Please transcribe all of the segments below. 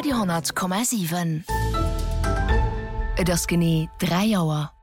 Radio,7. Et ass genie 3 Joer.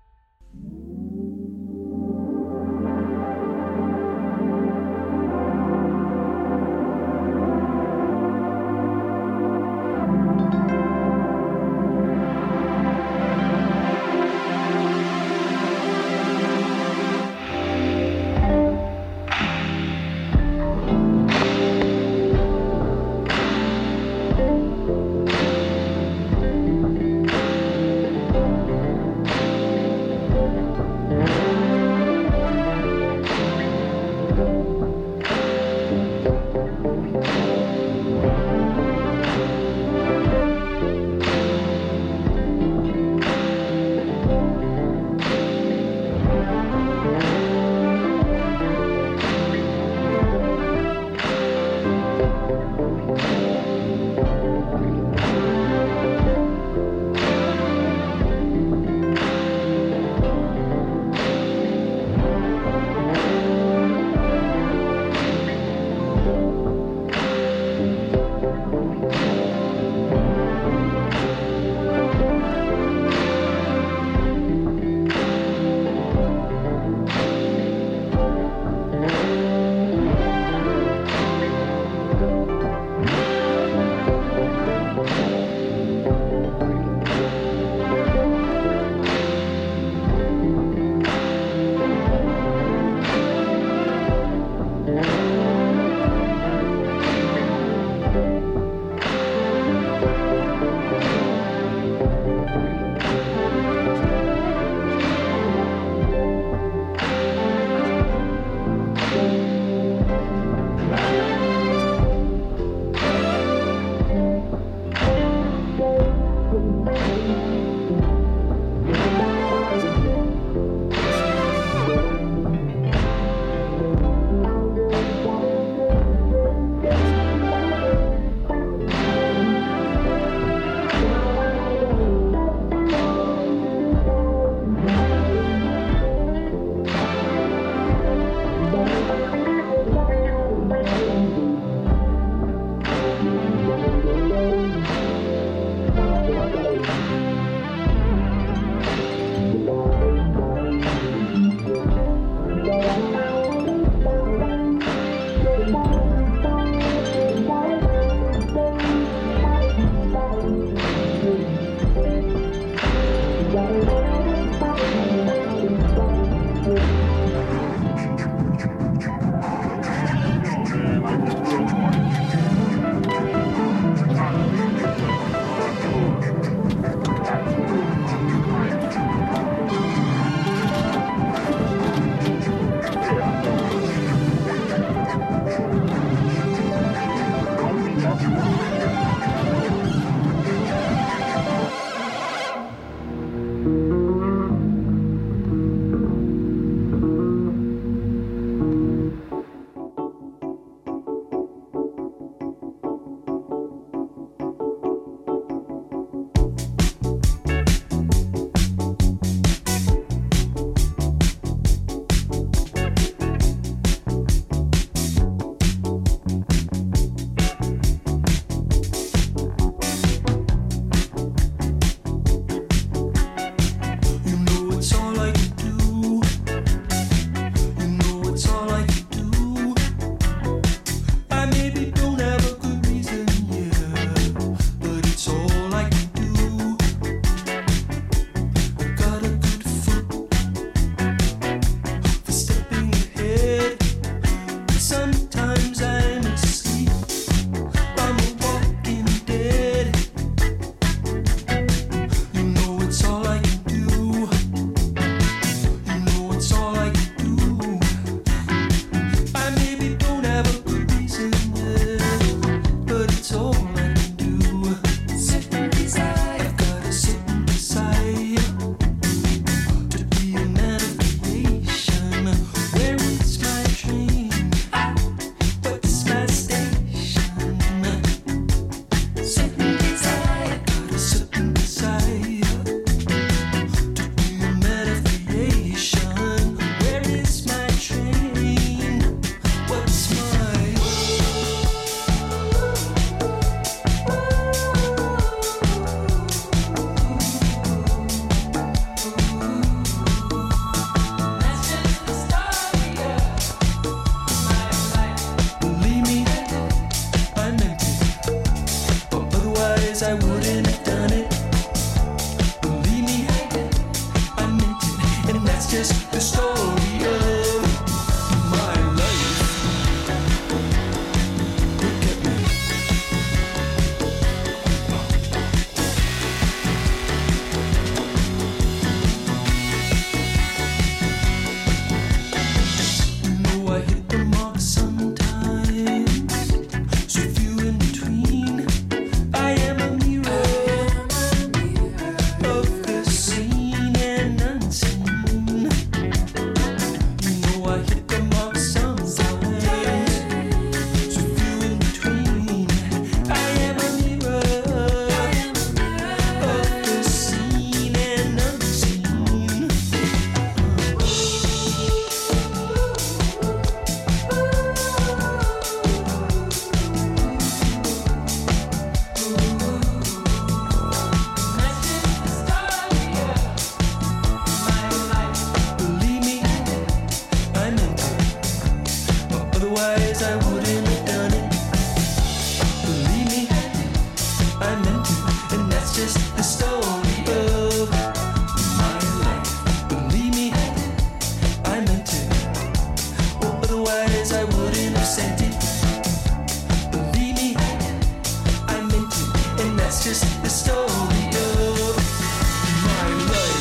Otherwise I wouldn't have done it. Believe me, I meant to, and that's just the story of my life. Believe me, I meant to, or otherwise I wouldn't have sent it. Believe me, I meant to, and that's just the story of my life.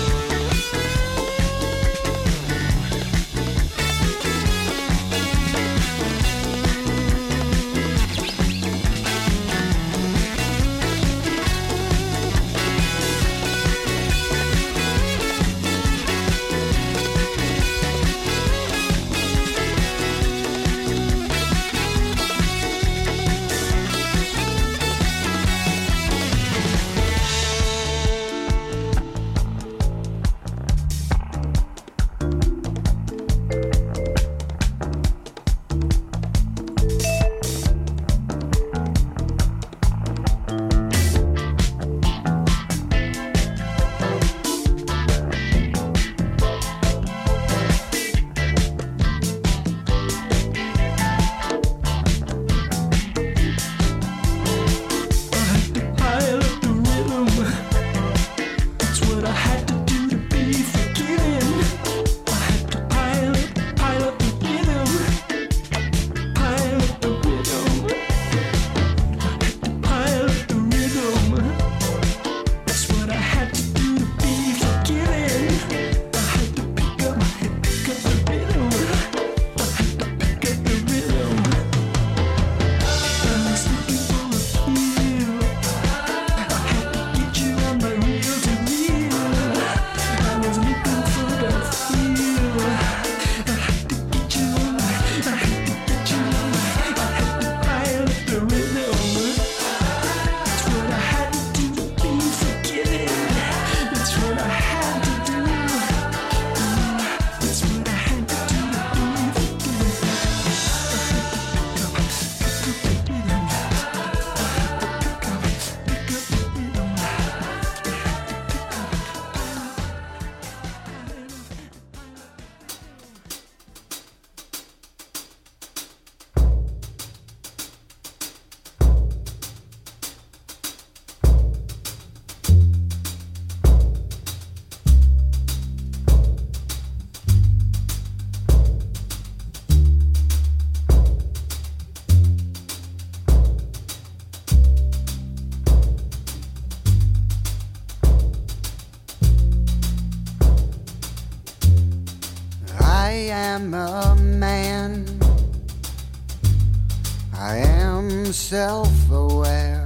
Self-aware,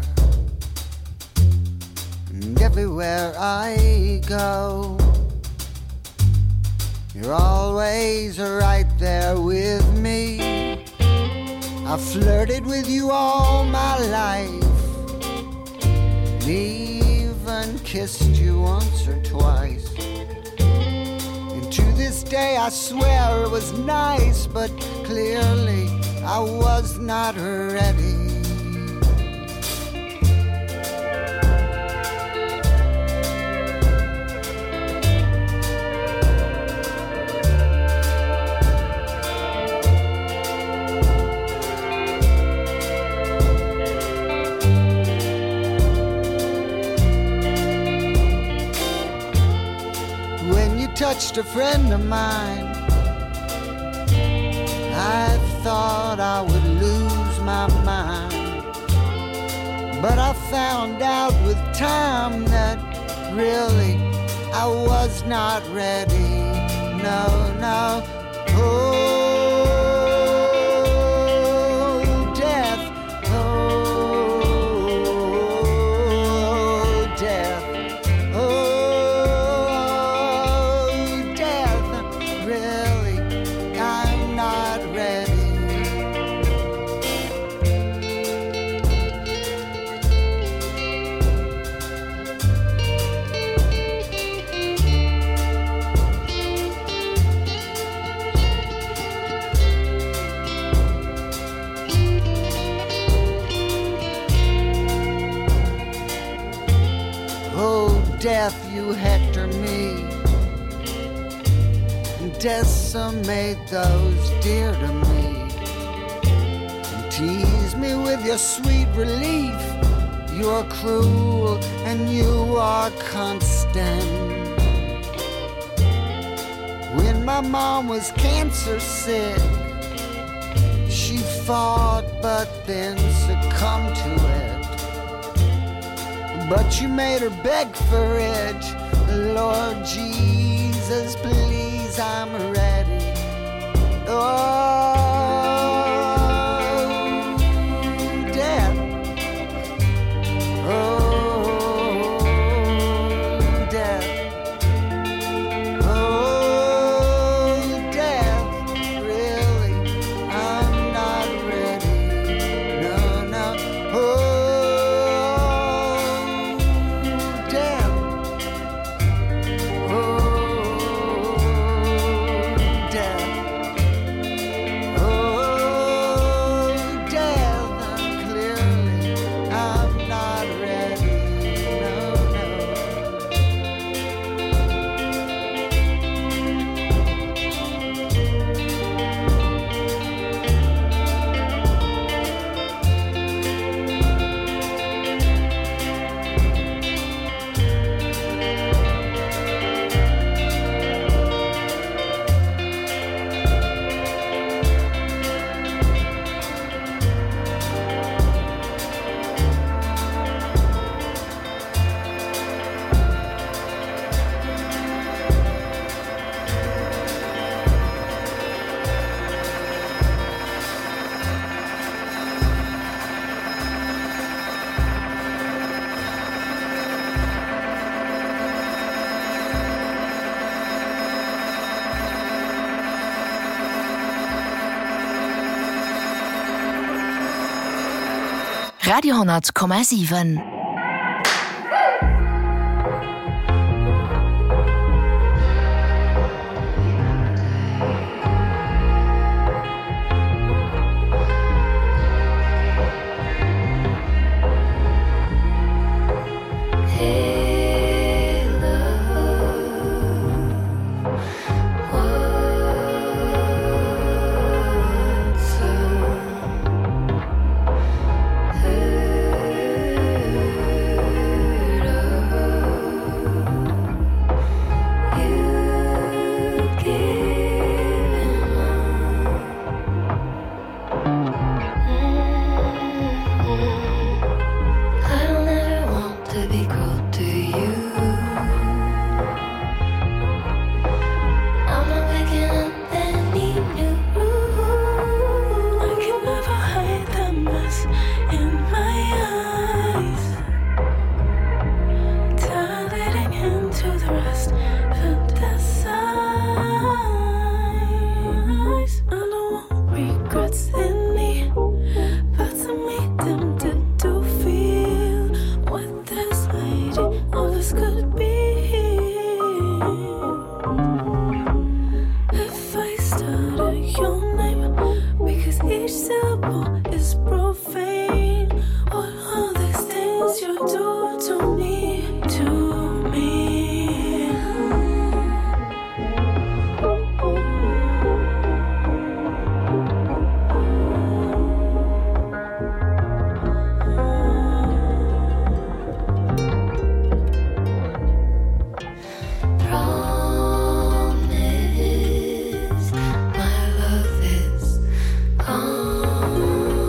and everywhere I go, you're always right there with me. I flirted with you all my life, and even kissed you once or twice. And to this day I swear it was nice, but clearly I was not ready. Touched a friend of mine, I thought I would lose my mind, but I found out with time that really I was not ready. No, no. Oh, death. Oh, death. Death, you hector me, decimate those dear to me. with your sweet relief. You are cruel and you are constant. When my mom was cancer sick, she fought but then succumbed to it. But you made her beg for it. Lord Jesus, please, I'm ready. Oh, death. Oh, death. Oh, death. Really, I'm not ready. No, no. Oh, death. Oh, death. Oh, death. Clearly, I'm not ready. No, no. Radio 10,7. Promise, my love is gone.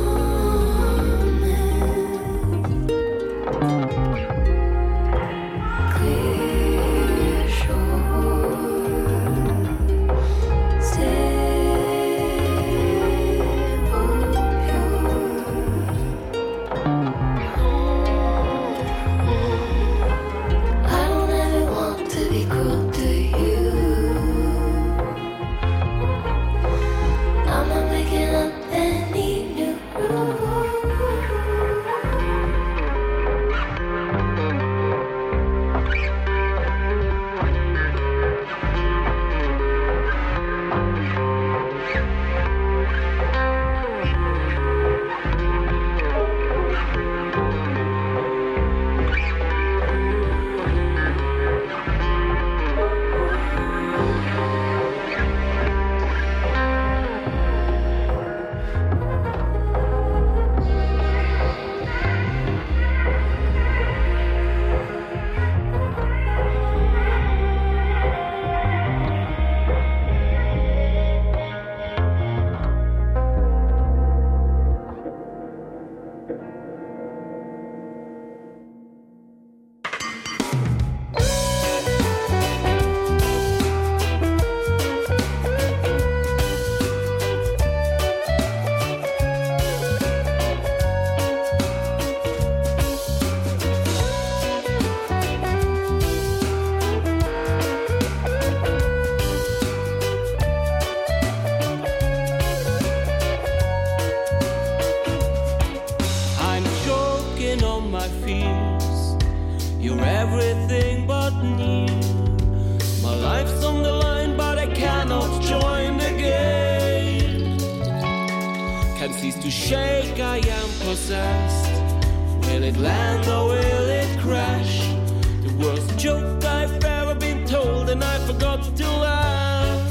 can cease to shake, I am possessed. Will it land or will it crash? The worst joke I've ever been told, and I forgot to laugh.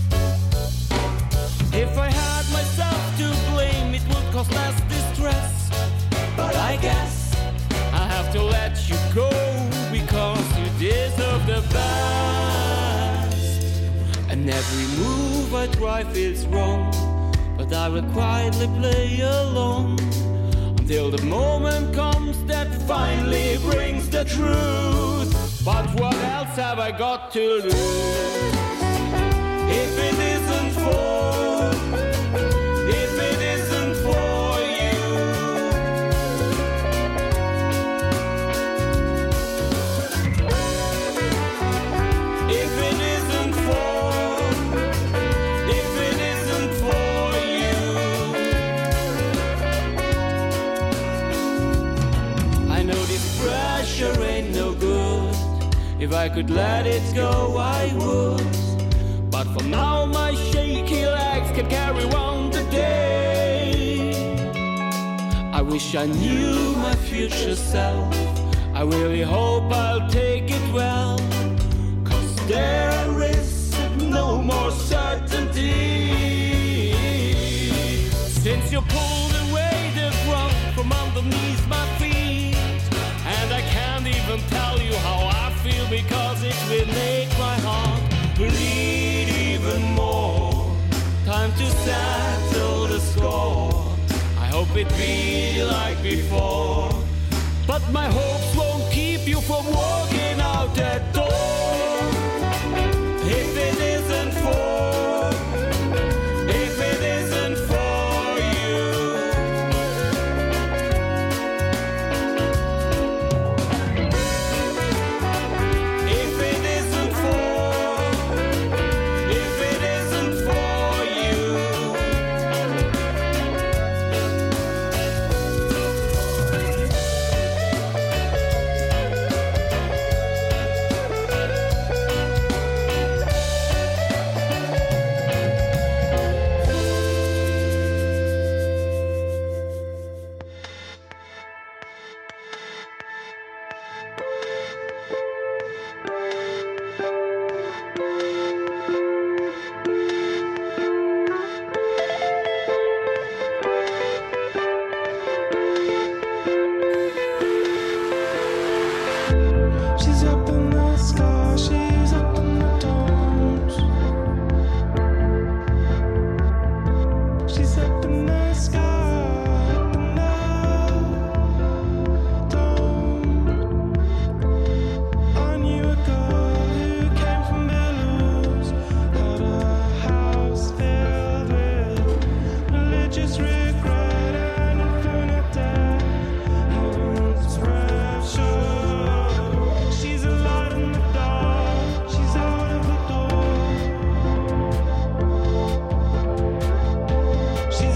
If I had myself to blame, it would cause less distress. But I guess I have to let you go, because you deserve the best. And every move I try feels wrong, but I will quietly play along until the moment comes that finally brings the truth. But what else have I got to lose? If it isn't for, if it isn't for you. If it isn't for, if it isn't for you. I know this pressure ain't no good. If I could let it go, I would. But for now, my shaky legs can carry on the day. I wish I knew my future self. I really hope I'll take it well, 'cause there is no more certainty. Since you pulled away the ground from underneath my feet, and I can't even tell you how I feel, because it will make my heart bleed even more. Time to settle the score. I hope it be like before, but my hopes won't keep you from walking out that door. If it isn't for, if it isn't for you. If it isn't for, if it isn't for you. She's up in the sky, she's up in the domes. She's up in the sky, up in the dome. I knew a girl who came from Belarus, had a house filled with religious regret and infinite debt. Heaven's rapture. She's a light in the dark, she's out of the door. She's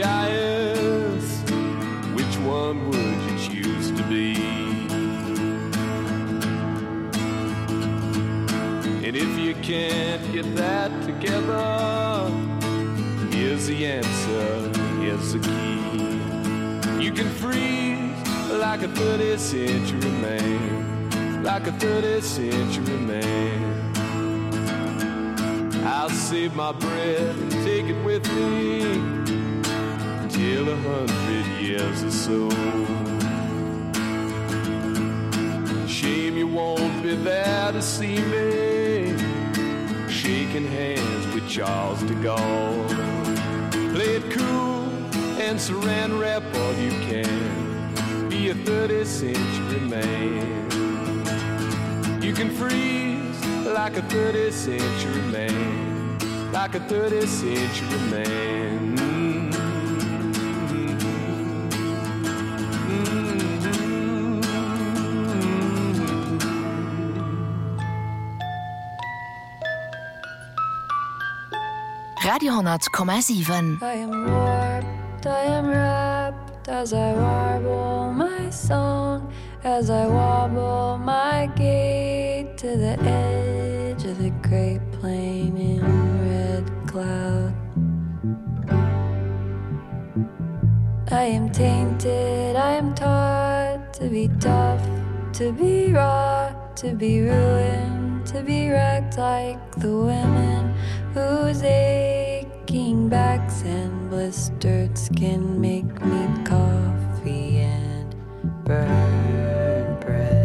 I asked, which one would you choose to be? And if you can't get that together, here's the answer, here's the key. You can freeze like a 30th century man, like a 30th century man. I'll save my breath and take it with me till 100 years or so. Shame you won't be there to see me shaking hands with Charles de Gaulle. Play it cool and saran wrap all you can. Be a 30th century man. You can freeze like a 30th century man, like a 30th century man. Radio 100,7. I am warped, I am wrapped as I warble my song, as I wobble my gait to the edge of the great plain in red cloud. I am tainted, I am taught to be tough, to be raw, to be ruined, to be wrecked like the women whose aching backs and blistered skin make me coffee and burn bread.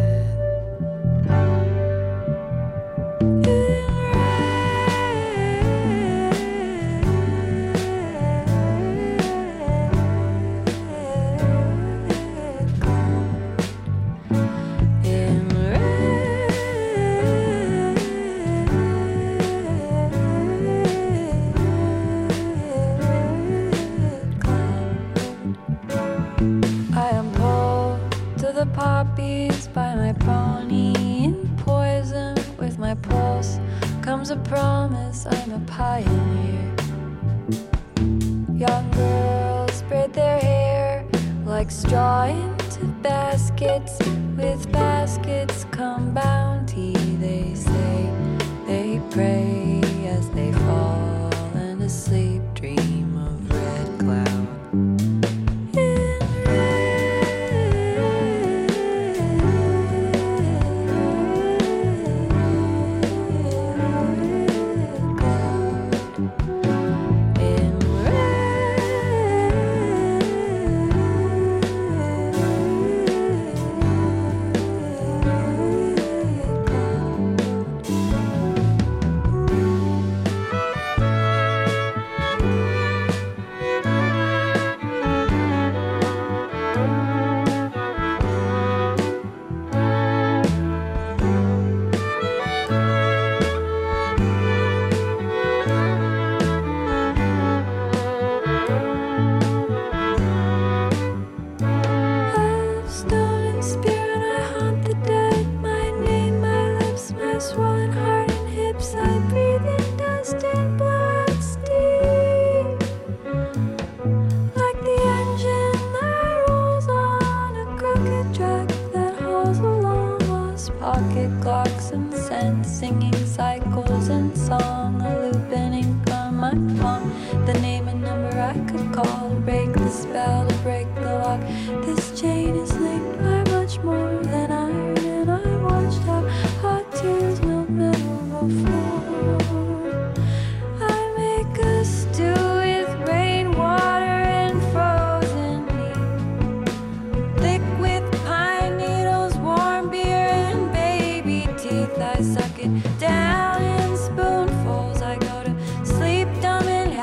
Poppies by my pony in poison with my pulse comes a promise I'm a pioneer. Young girls braid their hair like straw into baskets. With baskets come bounty, they say. They pray as they fall and asleep dream of red cloud.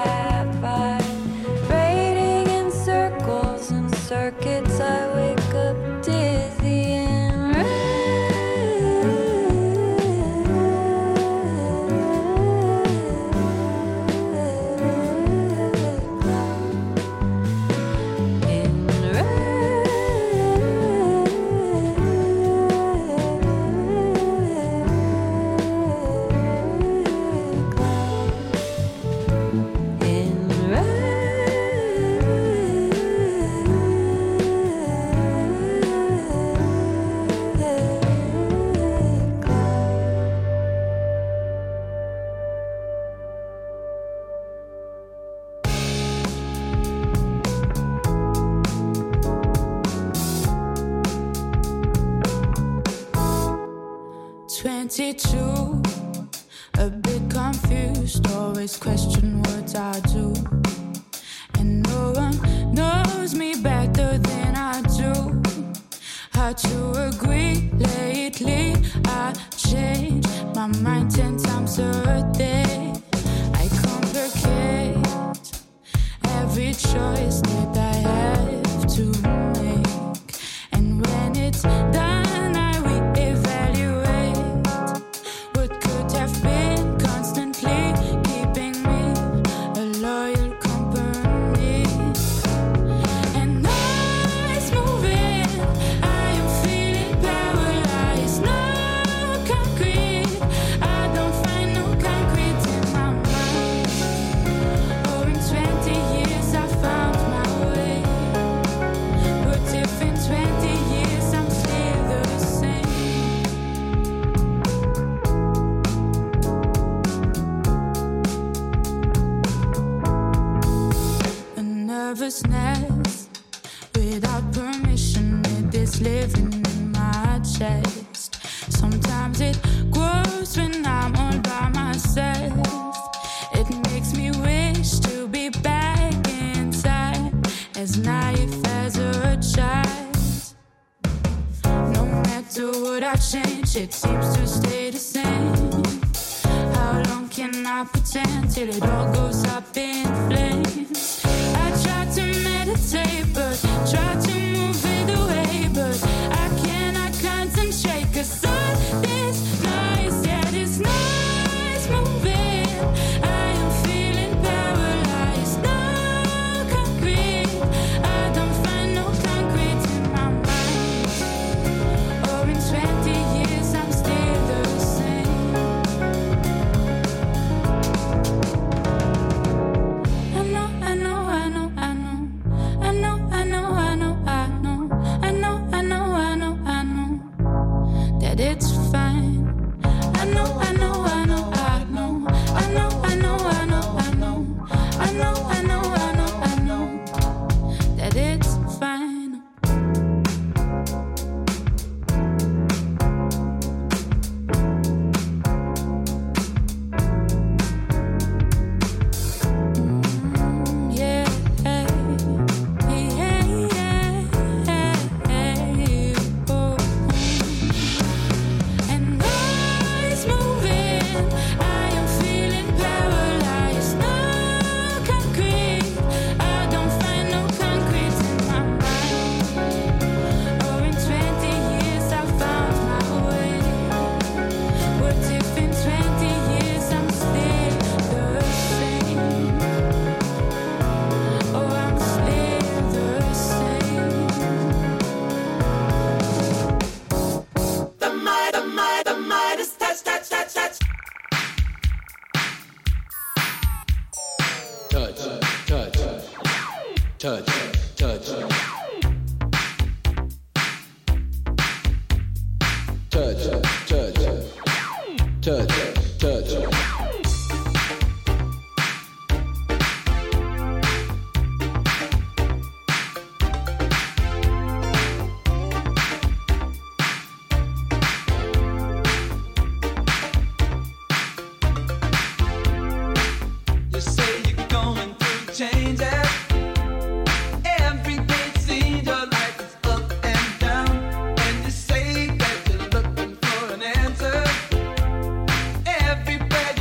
Circuits, I wake up 22, a bit confused, always question what I do. And no one knows me better than I do. Hard to agree, lately I change my mind 10 times a day. I complicate every choice that I have to make. And when it's done, I reevaluate what could have been, constantly keeping me a loyal company. And now it's moving, I am feeling paralyzed. No concrete, I don't find no concrete in my mind. Oh, in 20 years I found my way. But if in 20 years I'm still the same. A nervousness without permission, it is living in my chest. Sometimes it grows when I'm all by myself. It makes me wish to be back inside, as naive as a child. No matter what I change, it seems to stay the same. How long can I pretend till it all goes up in flames? I try to meditate, but try to move it away, but I cannot concentrate, 'cause all this noise, yeah, this noise moving, I am feeling paralyzed. No concrete, I don't find no concrete in my mind. Or in 20 years I'm still the same. I know, I know, I know, I know. I know, I know, I know, I know. I know, I know, I know, I know that it's fine. I know, I know, I know, I know. I know, I know, I know, I know. I know, I know, I know, I know that it's fine. Yeah, yeah, yeah, oh. And now it's moving, I am feeling paralyzed. No concrete, I don't find no concrete in my mind. Oh, in 20 years I found my way. What if in 20 years I'm still the same? Oh, I'm still the same. The Midas touch, touch, touch, touch. Touch, touch, touch, touch. Touch, touch, touch, touch. You say you're going through changes. Every day it seems your life is up and down. And you say that you're looking for an answer. Everywhere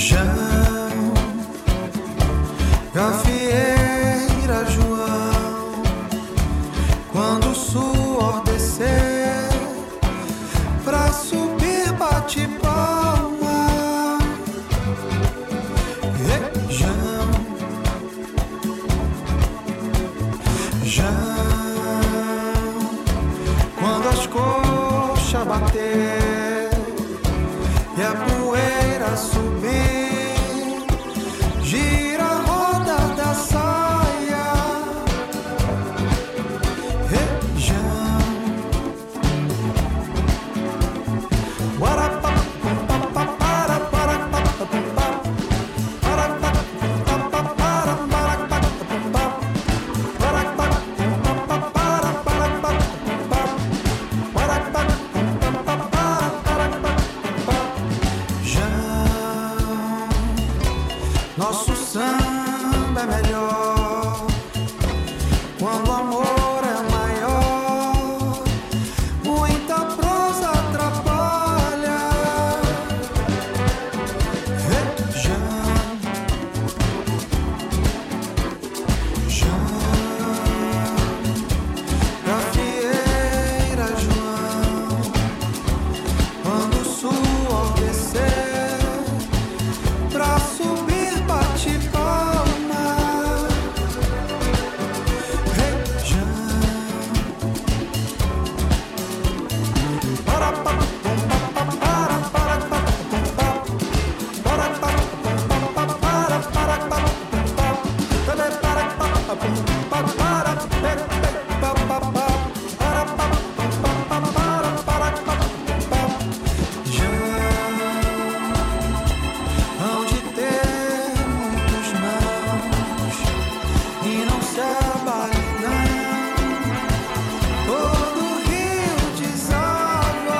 Gafieira João, quando o suor descer, pra subir bate palma. Jão, quando as coxas bater e a poeira subir, gira a roda da saia. Região. Nosso samba é melhor quando o amor é maior. Muita prosa atrapalha. Gafieira João, quando o suor descer, pra subir bate palma. Hão de ter muitos nãos e não se abalinhar. Todo rio desaba.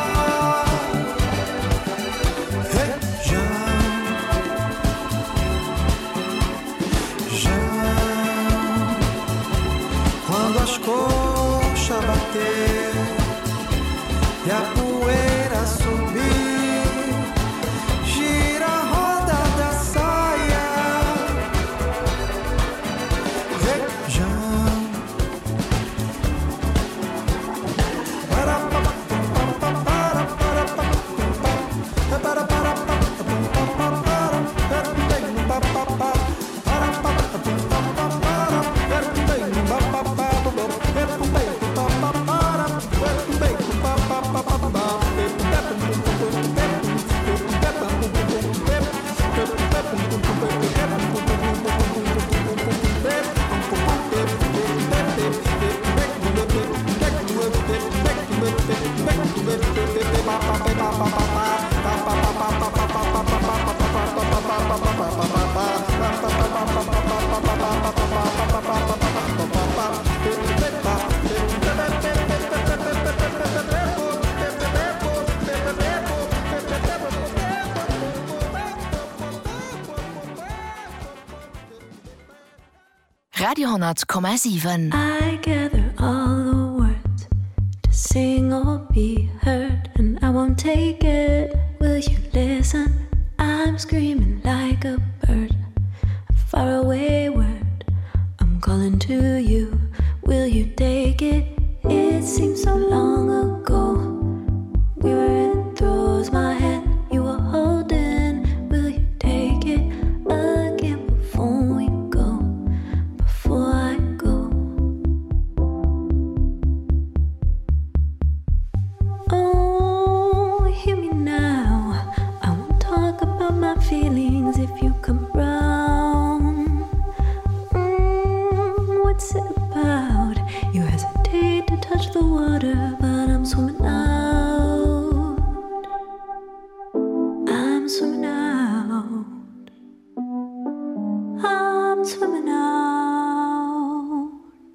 Quando as coxas bater e a poeira subir, gira a roda da saia. Radio 100,7. I gather all the words to sing or be heard, and I won't take it. Will you listen? I'm screaming like a bird, a faraway word. I'm calling to you. Will you take it? It seems so long ago. We were in throes, my hand you were holding. Will you take it again before we go? Before I go. Oh, hear me now. I won't talk about my feelings if you come round. What's it about? You hesitate to touch the water, but I'm swimming out. I'm swimming out. I'm swimming out.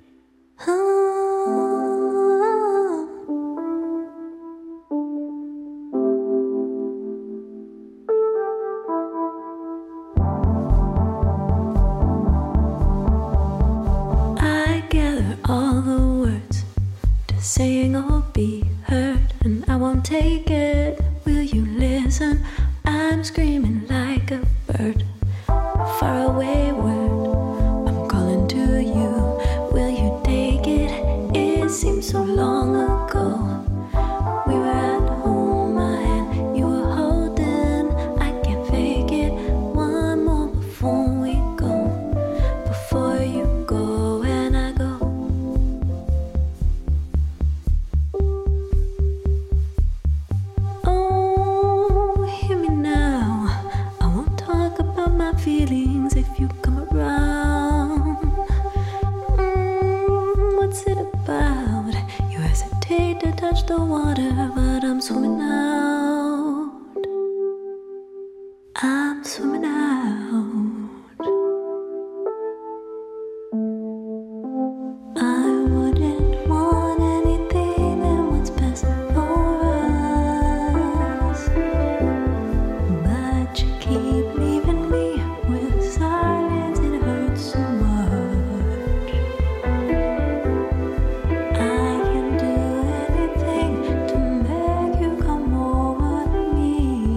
I gather all the words to sing or be heard, and I won't take it. Will you listen? I'm screaming like like a bird, far away word. I'm calling to you. Will you take it? It seems so long ago. We were at home, my hand you were holding. I can't fake it. One more before we go. Before you go and I go. Oh, hear me now. I won't talk about my feelings if you come around. What's it about? You hesitate to touch the water, but I'm swimming out. I'm swimming out. I wouldn't want anything than what's best for us, but you keep leaving me with silence. It hurts so much. I can do anything to make you come over to me.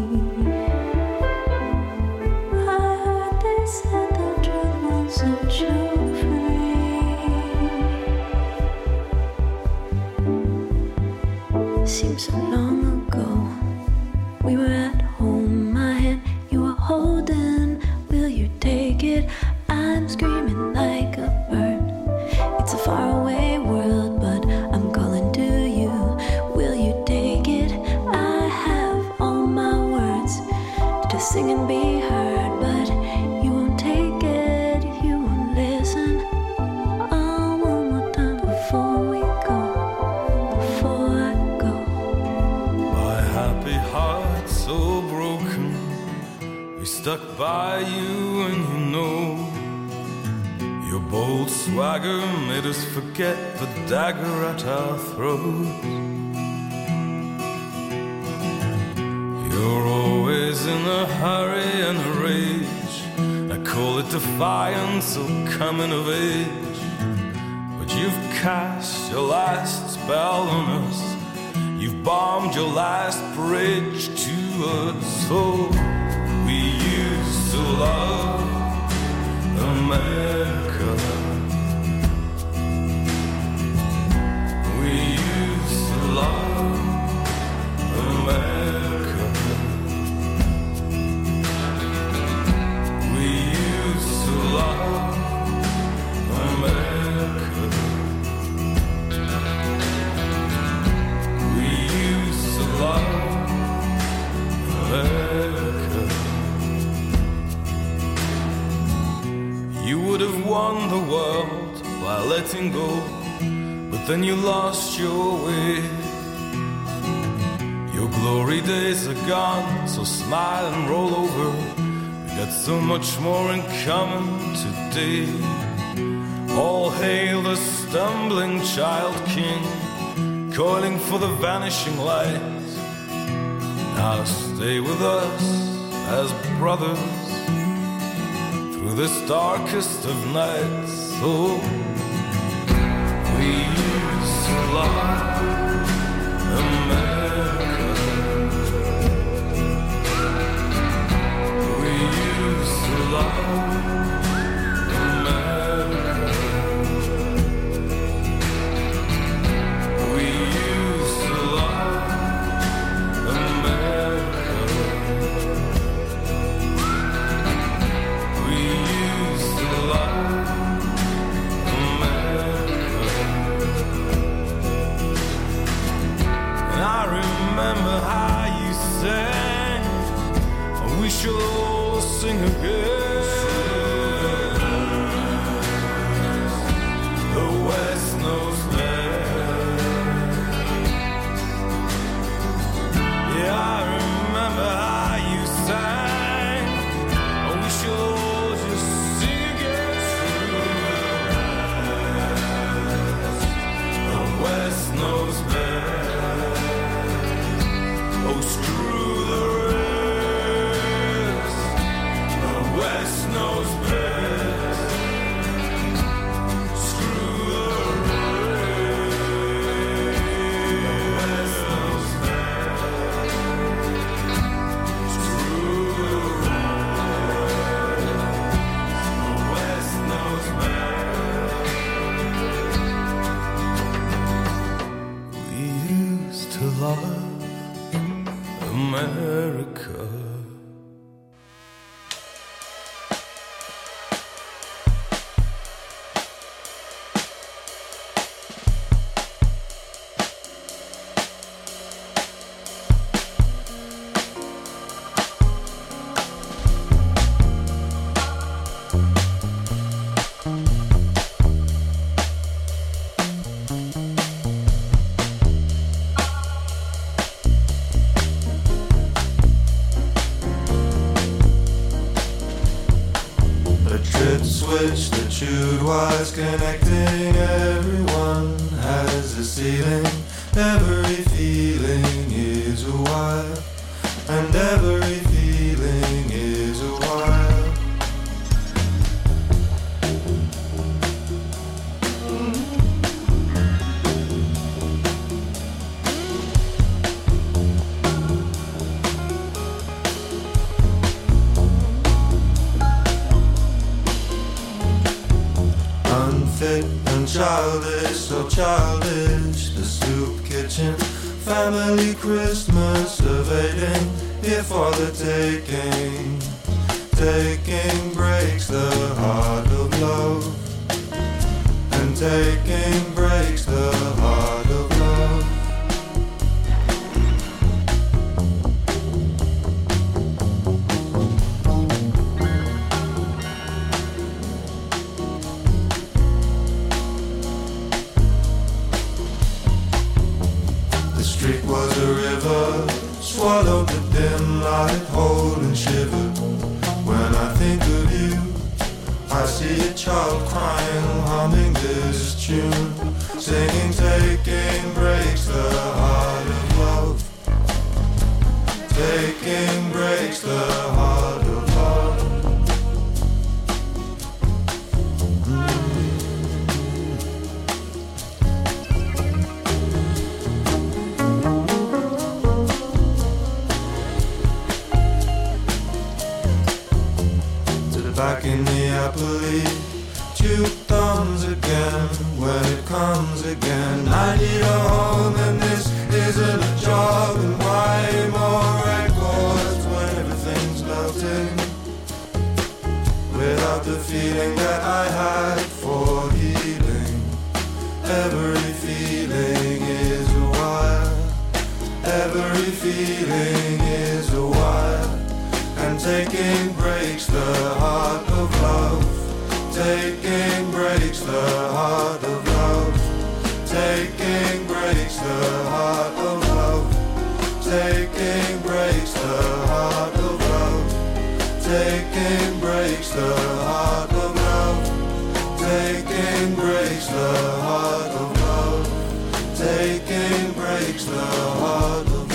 I heard they said the truth will set you free. Seems so long ago. We were at home, my hand you were holding. Will you take it? I'm screaming like a bird. It's a faraway world, but I'm calling to you. Will you take it? I have all my words to sing and be heard, but you won't take it, you won't listen. Oh, one more time before we go, before I go. My happy heart so broken. We stuck by you and you know your bold swagger made us forget the dagger at our throats. You're always in a hurry and a rage. I call it defiance or coming of age. But you've cast your last spell on us. You've bombed your last bridge to us. So we used to love America. We used to love America. We used to love America. We used to love America. You would have won the world by letting go, but then you lost your way. Your glory days are gone, so smile and roll over. We got so much more in common today. All hail the stumbling child king, calling for the vanishing light. Now stay with us as brothers through this darkest of nights. So we used to love America. We used to love America. We used to love America. We used to love America. And I remember how you sang, we shall all sing again. The West knows best. Yeah, I remember how you sang, we shall all just sing again. The West knows best. Oh, screw the rest. The West Red switch, the chewed wires connecting everyone has a ceiling. Every feeling is a wire, and every feeling is a wire. Unfit and childish, so childish. The soup kitchen, family Christmas, evading here for the taking. Taking breaks the heart of love, and taking breaks the heart of love. The street was a river, swallowed the dim light, hold and shiver. When I think of you, I see a child crying, humming this tune, singing, taking breaks the heart of love. Taking breaks the heart of love. Back in the Appalachia, two thumbs again. When it comes again, I need a home, and this isn't a job. And why more records when everything's melting? Without the feeling that I had for healing. Every feeling is a wire. Every feeling is a wire. And taking breaks the heart of love. Taking breaks the heart of love. Taking breaks the heart of love. Taking breaks the heart of love. Taking breaks the heart of love. Taking breaks the heart of love. Taking breaks the heart of love.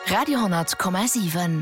Radio 10,7.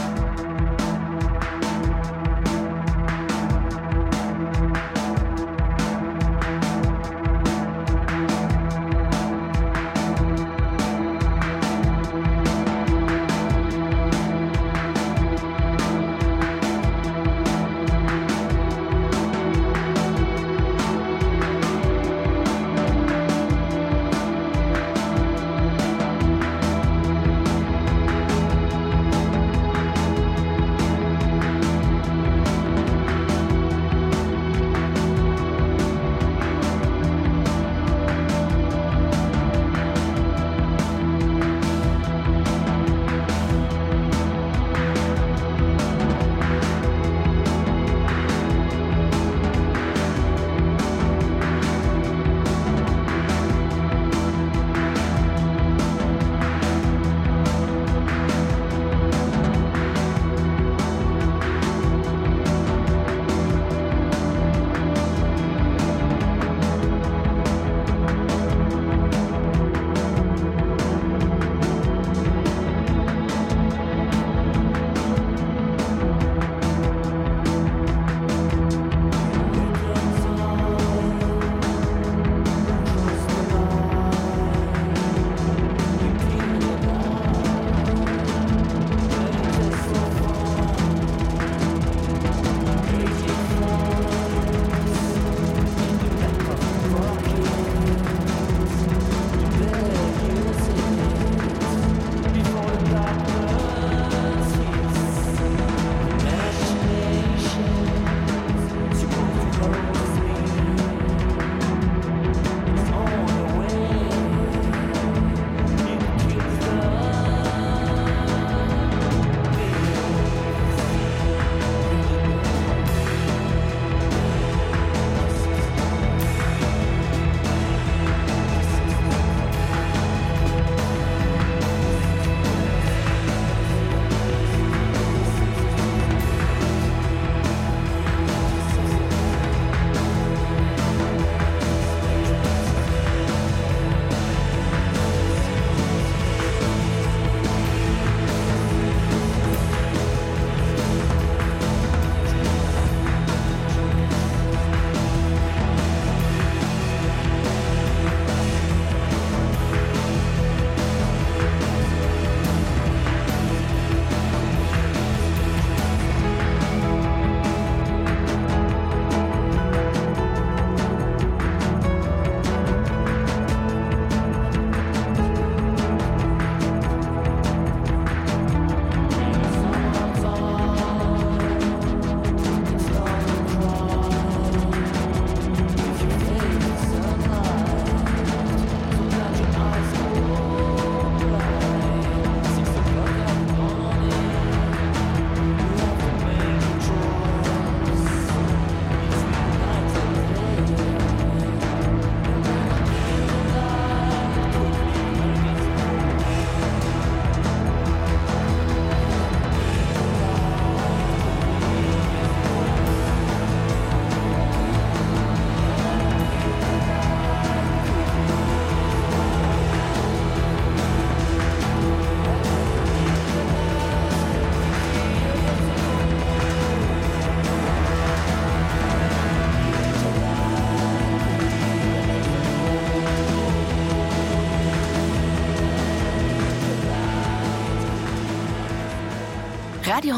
Radio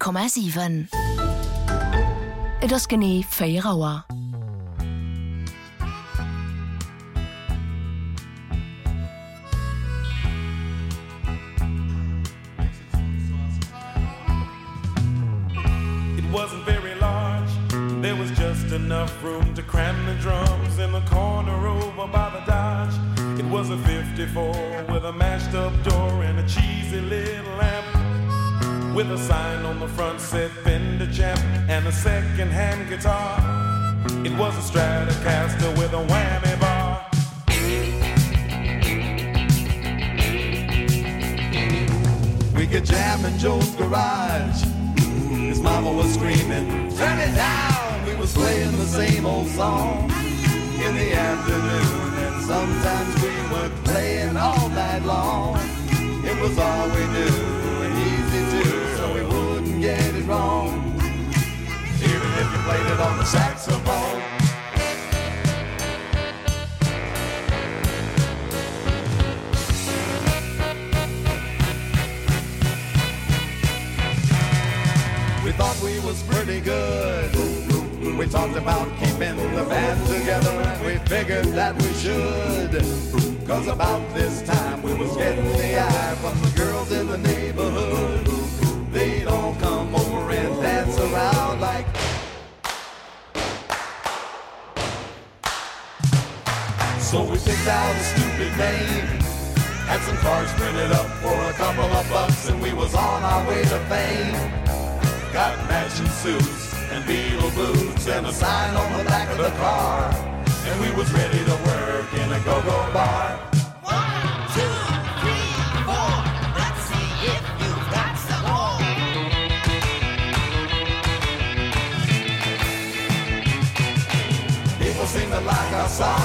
10,7. Das genie Feierauer. It wasn't very large. There was just enough room to cram the drums in the corner over by the Dodge. It was a 54 with a mashed up door and a cheesy little lamp, with a sign on the front said Fender Champ and a second-hand guitar. It was a Stratocaster with a whammy bar. We could jam in Joe's garage. His mama was screaming, "Turn it down!" We was playing the same old song in the afternoon, and sometimes we were playing all night long. It was all we knew. saxophone. We thought we was pretty good. We talked about keeping the band together, and we figured that we should. Cause about this time we was getting the eye from the girls in the neighborhood. They'd all come over and dance around like. So we picked out a stupid name, had some cards printed up for a couple of bucks, and we was on our way to fame. Got matching suits and Beatle boots and a sign on the back of the car, and we was ready to work in a go-go bar. 1, 2, 3, 4. Let's see if you've got some more. People seem to like our song.